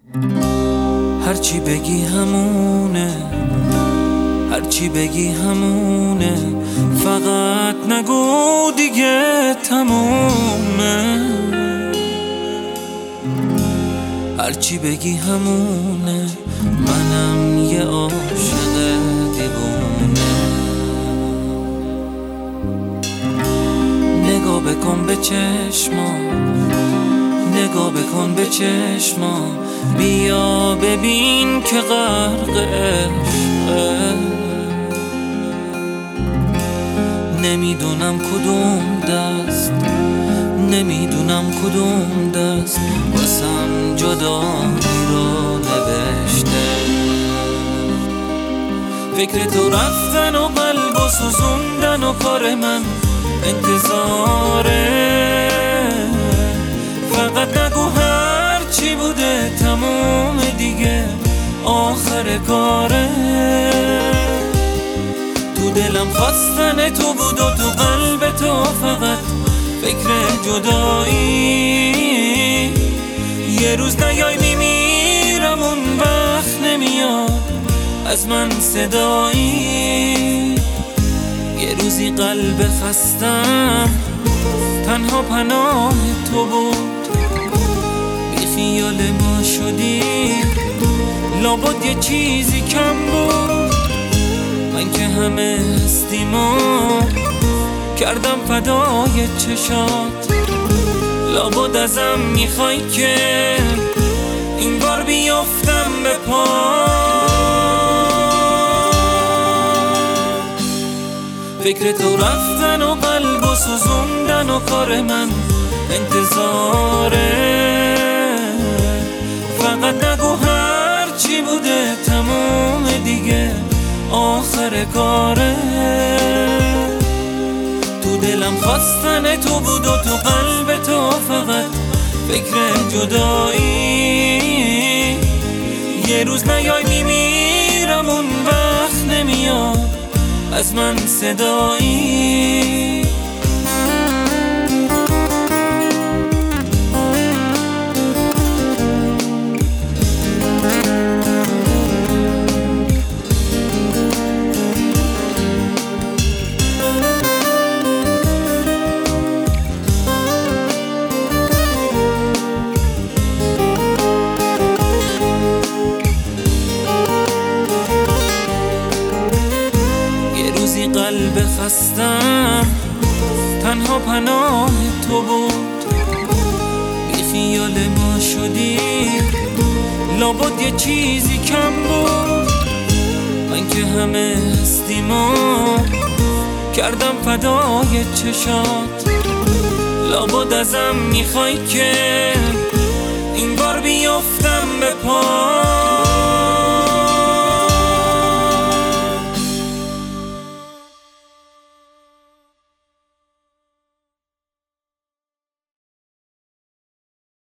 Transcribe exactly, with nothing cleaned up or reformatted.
هرچی بگی همونه، هرچی بگی همونه، فقط نگو دیگه تمومه. هرچی بگی همونه، منم یه عاشق دیوونه. نگاه بکن به چشمام، نگاه بکن به چشمام، بیا ببین که غرق عشقه. نمیدونم کدوم دست، نمیدونم کدوم دست واسم جدایی رو نوشته. فکر تو رفتن و قلب و سوزوندن و کار من انتظاره. فقط نگو هر چی بوده تموم دیگه آخر کاره. تو دلم خواستن تو بود و تو قلب تو فقط فکر جدایی. یه روز نیای میمیرم اون وقت نمیاد از من صدایی. یه روزی قلب خستم تنها پناه تو بود. بی خیال ما شدی لابد یه چیزی کم بود. من که همه هستیمو کردم فدای چشات. لابد ازم میخوای که این بار بیافتم به پا. فکر تو رفتن و قلب و سوزوندن و کار من انتظاره. فقط نگو هر چی بوده تموم دیگه آخر کاره. تو دلم خواستن تو بود و تو قلب تو فقط فکر جدایی. یه روز نیای میمیرم اون وقت نمیاد از من صدایی. قلب خستم تنها پناه تو بود. بی خیال ما شدی لابد یه چیزی کم بود. من که همه هستیمو کردم فدای چشات. لابد ازم میخوای که این بار بیافتم به پا.